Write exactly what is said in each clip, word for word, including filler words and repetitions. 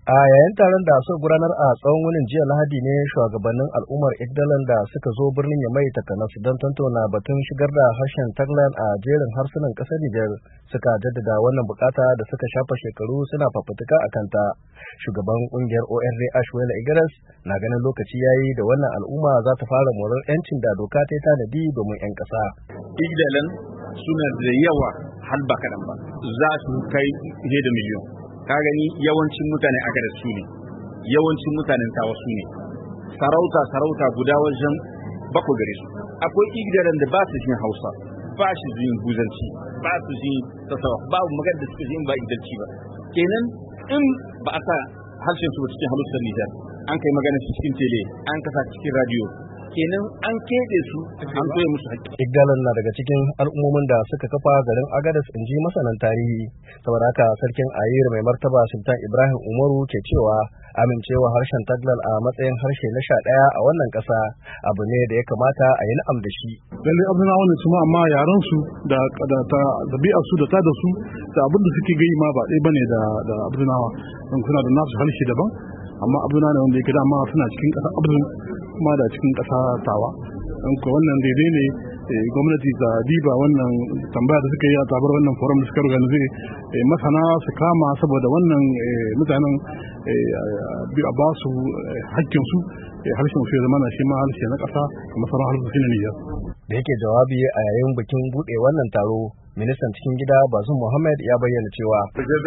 A yayin taron da suka gudanar a tsawon wunin jiya Lahadi ne shugabannin al'ummar Igdalan da suka zo birnin Yamai takanas don tantauna batun shigar da harshen Taglan a jerin harsunan ƙasar Nijar suka jaddada wannan bukata da suka shafa shekaru suna fafutuka a kanta. Shugaban kungiyar O R D Ashwela Igres na ganin lokaci yayi da wannan al'umma za ta fara morar 'yancin da doka ta tanadi domin 'yan ƙasa. Igdalan suna da yawa har ba kaɗan ba, za su kai fiye da miliyon. Ka gani yawancin mutane aka da su ne, yawancin mutanen tawa su ne, sarauta sarauta guda wajen bako gare su. Akwai igdaran da ba su jin Hausa, ba su jin Buzanci, ba su jin Tasawa, babu magana da suka jin ba igdalci ba. Kenan in ba a sa harshen su cikin halusar Nijar, an kai magana su cikin tele, an kasa cikin radio, kenan an keɓe su an koya musu haƙƙi. Igdalan na daga cikin al'ummomin da suka kafa garin Agadas in ji masanan tarihi. Saboda haka sarkin Ayir mai martaba Sultan Ibrahim Umaru ke cewa amincewa harshen Taglan a matsayin harshe na sha ɗaya a wannan ƙasa abu ne da ya kamata a yi na'am da shi. Lalle Abdunawa ne su ma amma yaran su da ɗabi'ar su da ta da su da abin da suke gai ma ba ɗaya bane da da Abdunawa. Don suna da nasu harshe daban amma Abdunawa ne wanda yake dama suna cikin ƙasar Abdul kuma da cikin ƙasa tawa. Don ko wannan daidai ne gwamnati ta diba wannan tambaya da suka yi a tabar wannan forum da suka organize masana su kama saboda wannan mutanen a ba su hakkinsu harshen su ya zama na shi ma harshe na ƙasa kamar sauran harshen na Nijar. Da yake jawabi a yayin bikin buɗe wannan taro, ministan cikin gida Bazum Muhammad ya bayyana cewa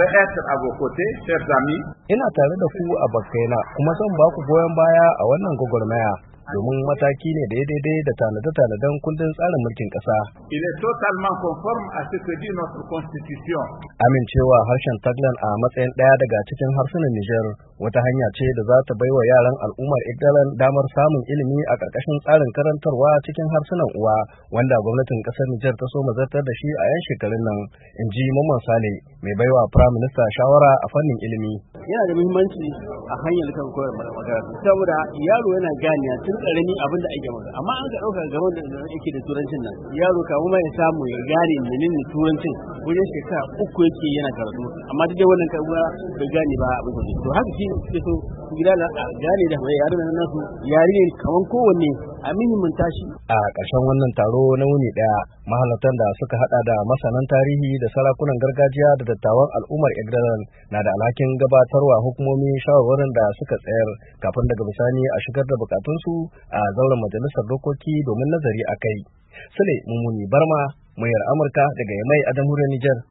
ina tare da ku a bakkaina kuma zan ba ku goyon baya a wannan gwagwarmaya domin mataki ne da ya daidai da tanade-tanaden kundin tsarin mulkin ƙasa. Amincewa harshen Taglan a matsayin ɗaya daga cikin harsunan Nijar wata hanya ce da za ta baiwa yaran al'ummar Igdalan damar samun ilimi a ƙarƙashin tsarin karantarwa cikin harsunan uwa wanda gwamnatin ƙasar Nijar ta so mazartar da shi a 'yan shekarun nan, in ji Mamman Sale mai baiwa Prime Minister shawara a fannin ilimi. Yana da muhimmanci a hanyar da kan koyar makaranta saboda yaro yana ganiya tun karami abin da ake masa, amma an ka ɗauka gaban da yake da turancin nan yaro kamu ma ya samu ya gane menene turancin wajen shekara uku yake yana karatu, amma duk da wannan karuwa bai gane ba abin da to haka shi ke so gida na gane da mai yaron nan nasu yare ne kaman kowanne a minimin tashi. A ƙarshen wannan taro na wuni ɗaya mahalartan da suka hada da masanan tarihi da sarakunan gargajiya da dattawan al'ummar Igdalan na da alhakin gabatarwa hukumomi shawarwarin da suka tsayar kafin daga bisani a shigar da bukatunsu a zauren majalisar dokoki domin nazari a kai. Sule Mummuni Barma, muryar Amurka daga Yamai a jamhuriyar Nijar.